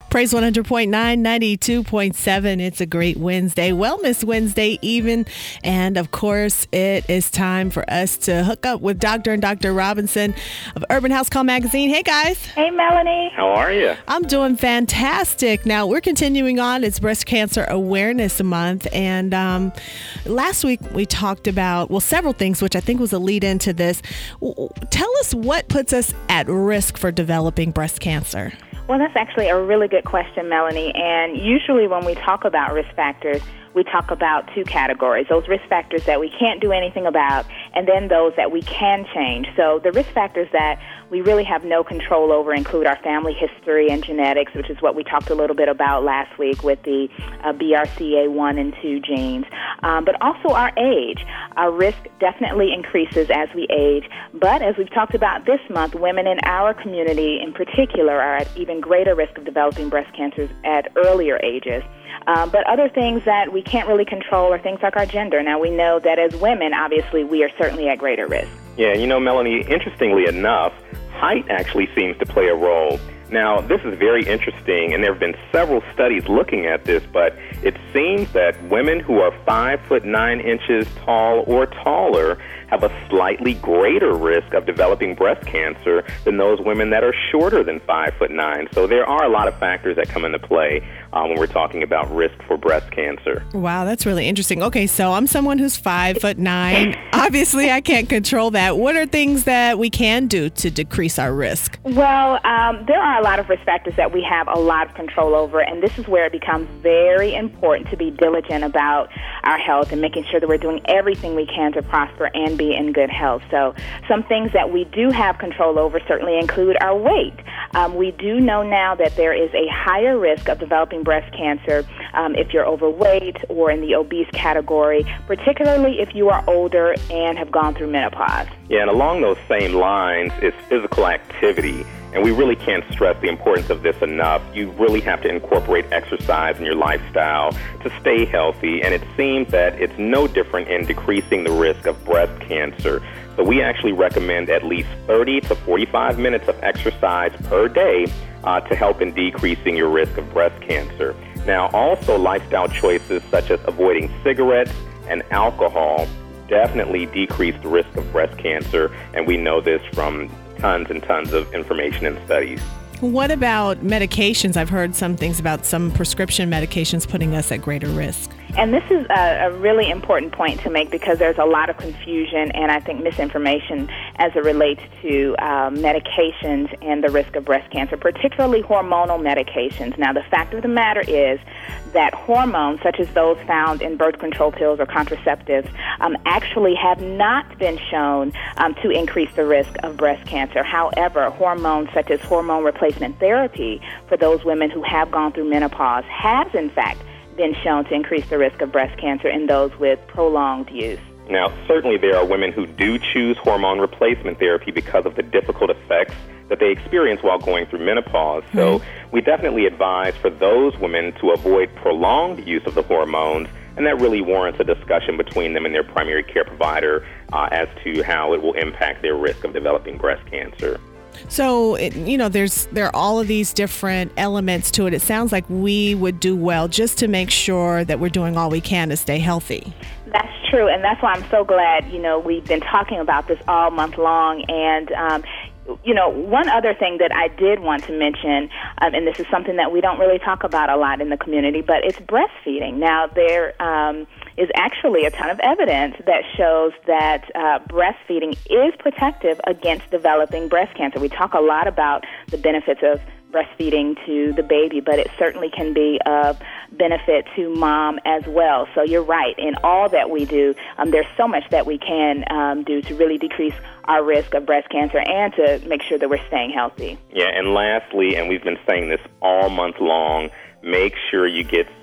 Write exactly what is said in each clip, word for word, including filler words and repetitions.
Praise one hundred point nine, ninety-two point seven. It's a great Wednesday, Wellness Wednesday even. And of course, it is time for us to hook up with Doctor and Doctor Robinson of Urban House Call Magazine. Hey, guys. Hey, Melanie. How are you? I'm doing fantastic. Now, we're continuing on. It's Breast Cancer Awareness Month. And um, last week, we talked about, well, several things, which I think was a lead into this. Tell us what puts us at risk for developing breast cancer. Well, that's actually a really good question, Melanie. And usually when we talk about risk factors, we talk about two categories, those risk factors that we can't do anything about, and then those that we can change. So the risk factors that we really have no control over include our family history and genetics, which is what we talked a little bit about last week with the uh, B R C A one and two genes, um, but also our age. Our risk definitely increases as we age, but as we've talked about this month, women in our community in particular are at even greater risk of developing breast cancers at earlier ages. Um, but other things that we can't really control are things like our gender. Now, we know that as women, obviously, we are certainly at greater risk. Yeah, you know, Melanie, interestingly enough, height actually seems to play a role. Now, this is very interesting, and there have been several studies looking at this, but it seems that women who are five foot nine inches tall or taller have a slightly greater risk of developing breast cancer than those women that are shorter than five foot nine. So there are a lot of factors that come into play uh, when we're talking about risk for breast cancer. Wow, that's really interesting. Okay, so I'm someone who's five foot nine. Obviously, I can't control that. What are things that we can do to decrease our risk? Well, um, there are a lot of risk factors that we have a lot of control over, and this is where it becomes very important to be diligent about our health and making sure that we're doing everything we can to prosper and be in good health. So some things that we do have control over certainly include our weight. Um, we do know now that there is a higher risk of developing breast cancer um, if you're overweight or in the obese category, particularly if you are older and have gone through menopause. Yeah, and along those same lines is physical activity. And we really can't stress the importance of this enough. You really have to incorporate exercise in your lifestyle to stay healthy, and it seems that it's no different in decreasing the risk of breast cancer. So we actually recommend at least thirty to forty-five minutes of exercise per day uh, to help in decreasing your risk of breast cancer. Now, also lifestyle choices such as avoiding cigarettes and alcohol definitely decrease the risk of breast cancer, and we know this from tons and tons of information and studies. What about medications? I've heard some things about some prescription medications putting us at greater risk. And this is a, a really important point to make because there's a lot of confusion and I think misinformation as it relates to um, medications and the risk of breast cancer, particularly hormonal medications. Now, the fact of the matter is that hormones, such as those found in birth control pills or contraceptives, um, actually have not been shown um, to increase the risk of breast cancer. However, hormones such as hormone replacement therapy for those women who have gone through menopause has, in fact, been shown to increase the risk of breast cancer in those with prolonged use. Now, certainly there are women who do choose hormone replacement therapy because of the difficult effects that they experience while going through menopause. So mm-hmm. we definitely advise for those women to avoid prolonged use of the hormones, and that really warrants a discussion between them and their primary care provider uh, as to how it will impact their risk of developing breast cancer. So, it, you know, there's there are all of these different elements to it. It sounds like we would do well just to make sure that we're doing all we can to stay healthy. That's true, and that's why I'm so glad, you know, we've been talking about this all month long. And, um, you know, one other thing that I did want to mention, um, and this is something that we don't really talk about a lot in the community, but it's breastfeeding. Now, there um, is actually a ton of evidence that shows that uh, breastfeeding is protective against developing breast cancer. We talk a lot about the benefits of breastfeeding to the baby, but it certainly can be of benefit to mom as well. So you're right. In all that we do, um, there's so much that we can um, do to really decrease our risk of breast cancer and to make sure that we're staying healthy. Yeah, and lastly, and we've been saying this all month long, make sure you get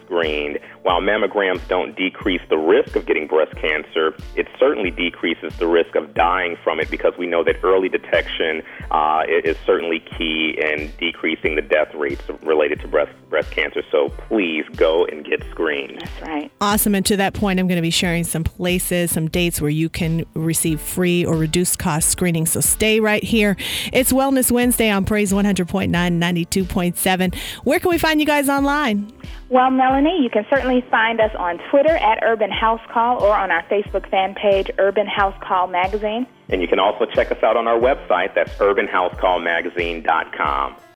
screened. While mammograms don't decrease the risk of getting breast cancer, it certainly decreases the risk of dying from it, because we know that early detection uh, is certainly key in decreasing the death rates related to breast breast cancer. So please go and get screened. That's right. Awesome. And to that point, I'm going to be sharing some places, some dates where you can receive free or reduced cost screening. So stay right here. It's Wellness Wednesday on Praise one hundred point nine, ninety-two point seven. Where can we find you guys online? Well, Melanie, you can certainly find us on Twitter at Urban House Call or on our Facebook fan page, Urban House Call Magazine. And you can also check us out on our website. That's urban house call magazine dot com.